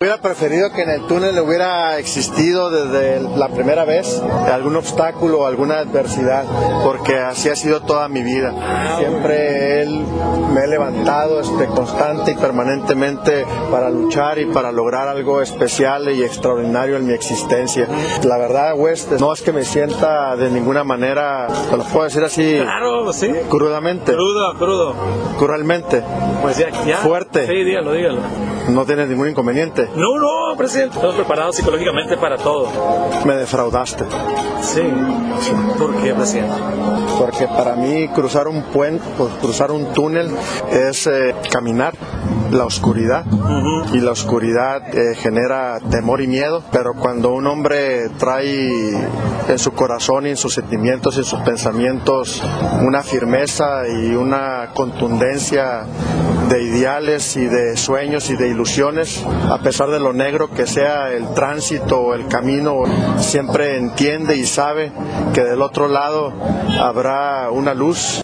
Hubiera preferido que en el túnel hubiera existido desde la primera vez algún obstáculo o alguna adversidad, porque así ha sido toda mi vida. Siempre me he levantado constante y permanentemente para luchar y para lograr algo especial y extraordinario en mi existencia. La verdad, West, no es que me sienta de ninguna manera, te lo puedo decir así, claro, sí, crudamente. Crudo. Cruelmente. Pues ya. Fuerte. Sí, dígalo. ¿No tienes ningún inconveniente? No, presidente. Estamos preparados psicológicamente para todo. Me defraudaste. Sí. ¿Por qué, presidente? Porque para mí cruzar un puente, cruzar un túnel es caminar la oscuridad. Y la oscuridad genera temor y miedo, pero cuando un hombre trae en su corazón y en sus sentimientos y en sus pensamientos una firmeza y una contundencia de ideales y de sueños y de ilusiones, a pesar de lo negro que sea el tránsito o el camino, siempre entiende y sabe que del otro lado habrá una luz.